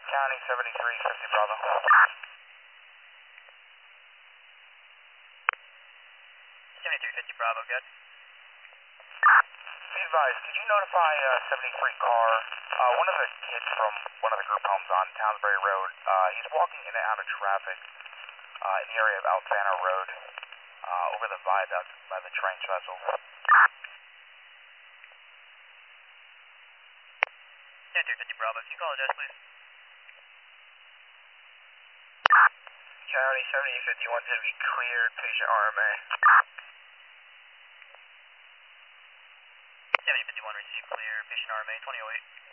County 7350 Bravo. Bravo, good. Be advised, could you notify 73 car, one of the kids from one of the group homes on Townsbury Road, he's walking in and out of traffic in the area of Alfano Road, over the viaduct by the train trestle. Yeah, 350 Bravo, can you call address, please? County 7050 wanted to be cleared, patient RMA. 7051 received clear, patient RMA 2008.